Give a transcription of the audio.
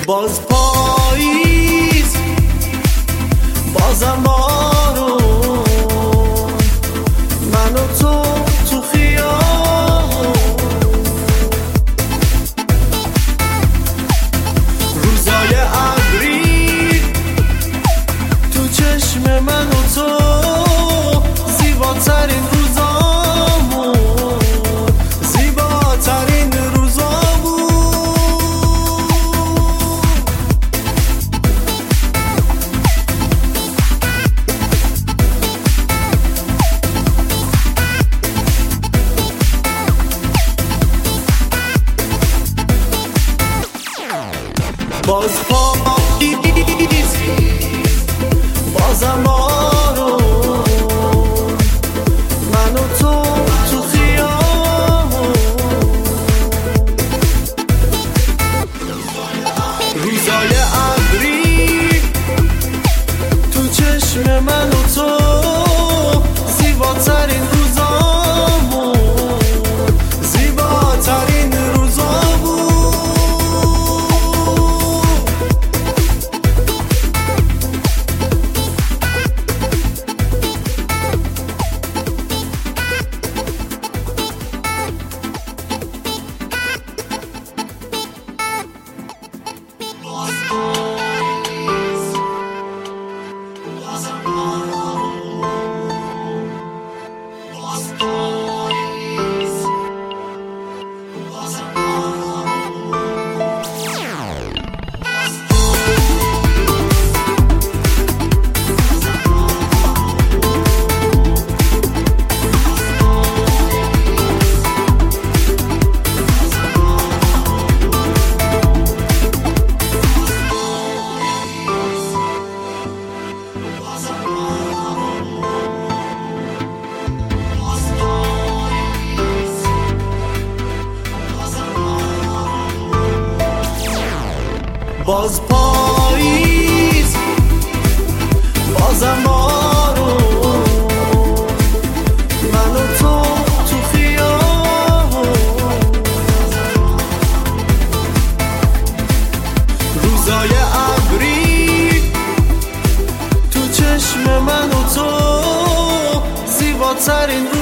باز پاییز، بازم بارون، من و تو خیابون، روزای ابری تو چشم من و تو، زیباترین روزامون، زیباترین روزامون. باز پاییز، بازم بارون، من و تو خیابون، روزای ابری تو چشم من و تو، زیباترین روزامون، زیباترین روزامون. باز پاییز، بازم بارون، من و تو خیابون، روزای ابری تو چشم من و تو، زیباترین